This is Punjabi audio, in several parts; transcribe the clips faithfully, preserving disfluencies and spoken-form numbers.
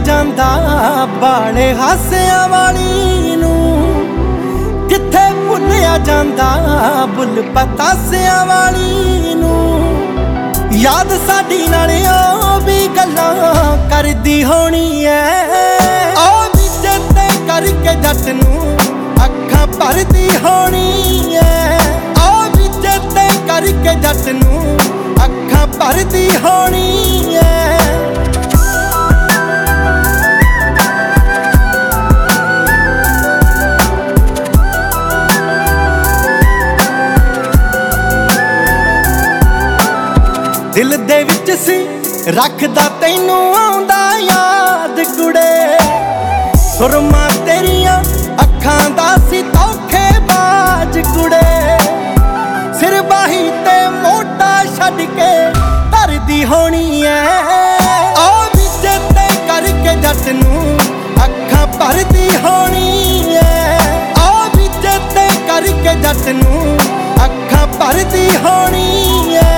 ਜਾਂਦਾ ਬਾਲੇ ਹਾਸਿਆਂ ਵਾਲੀ ਨੂੰ, ਕਿੱਥੇ ਭੁੱਲਿਆ ਜਾਂਦਾ ਬੁੱਲ ਪਤਾਸਿਆਂ ਵਾਲੀ ਨੂੰ। ਯਾਦ ਸਾਡੀ ਨਾਲ ਉਹ ਵੀ ਗੱਲਾਂ ਕਰਦੀ ਹੋਣੀ ਐ, ਉਹ ਵੀ ਚੇਤੇ ਕਰਕੇ ਜੱਟ ਨੂੰ ਅੱਖਾਂ ਭਰਦੀ ਹੋਣੀ ਐ, ਉਹ ਵੀ ਚੇਤੇ ਕਰਕੇ ਜੱਟ ਨੂੰ ਅੱਖਾਂ ਭਰਦੀ ਹੋਣੀ ਐ। ਦਿਲ ਦੇ ਵਿੱਚ ਸੀ ਰੱਖਦਾ ਤੈਨੂੰ ਆਉਂਦਾ ਯਾਦ ਕੁੜੇ, ਸੁਰਮਾ ਤੇਰੀਆਂ ਅੱਖਾਂ ਦਾ ਸੀ ਧੋਖੇਬਾਜ਼ ਕੁੜੇ। ਸਿਰ ਬਾਹੀ ਤੇ ਮੋਢਾ ਛੱਡ ਕੇ ਧਰਦੀ ਹੋਣੀ ਐ, ਉਹ ਵੀ ਚੇਤੇ ਕਰਕੇ ਜੱਟ ਨੂੰ ਅੱਖਾਂ ਭਰਦੀ ਹੋਣੀ ਐ, ਉਹ ਵੀ ਚੇਤੇ ਕਰਕੇ ਜੱਟ ਨੂੰ ਅੱਖਾਂ ਭਰਦੀ ਹੋਣੀ ਐ।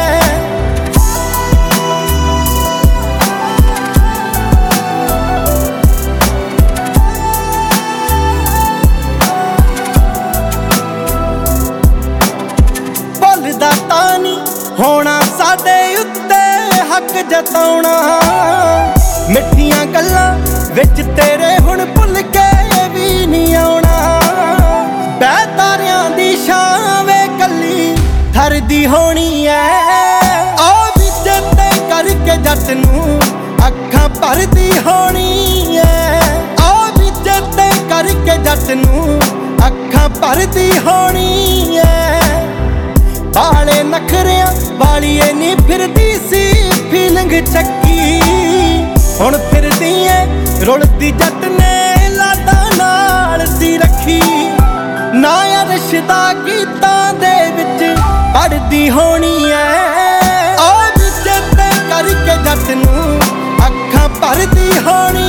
ਭੁੱਲਦਾ ਤਾਂ ਨੀ ਹੋਣਾ ਸਾਡੇ ਉੱਤੇ ਹੱਕ ਜਤਾਉਣਾ, ਮਿੱਠੀਆਂ ਗੱਲਾਂ ਵਿੱਚ ਤੇਰੇ ਹੁਣ ਭੁੱਲ ਕੇ ਵੀ ਨੀ ਆਉਣਾ। ਬਹਿ ਤਾਰਿਆਂ ਦੀ ਛਾਂ ਵੇ ਕੱਲੀ ਠਰਦੀ ਹੋਣੀ ਐ, ਉਹ ਵੀ ਚੇਤੇ ਕਰਕੇ ਜੱਟ ਨੂੰ ਅੱਖਾਂ ਭਰਦੀ ਹੋਣੀ ਐ, ਉਹ ਵੀ ਚੇਤੇ ਕਰਕੇ ਜੱਟ ਨੂੰ ਅੱਖਾਂ ਭਰਦੀ ਹੋਣੀ ਐ। ਬਾਲੇ ਨਖਰਿਆਂ ਵਾਲੀਏ ਨੀ ਫਿਰਦੀ ਸੀ ਫੀਲਿੰਗ ਚੱਕੀ, ਹੁਣ ਫਿਰਦੀ ਏ ਰੁਲਦੀ ਜੱਟ ਨੇ ਲਾਡਾਂ ਨਾਲ ਸੀ ਰੱਖੀ। ਨਾ ਰਿਸ਼ਤਾ ਗੀਤਾਂ ਦੇ ਵਿੱਚ ਪੜਦੀ ਹੋਣੀ ਐ, ਉਹ ਵੀ ਚੇਤੇ ਕਰਕੇ ਜੱਟ ਨੂੰ ਅੱਖਾਂ ਭਰਦੀ ਹੋਣੀ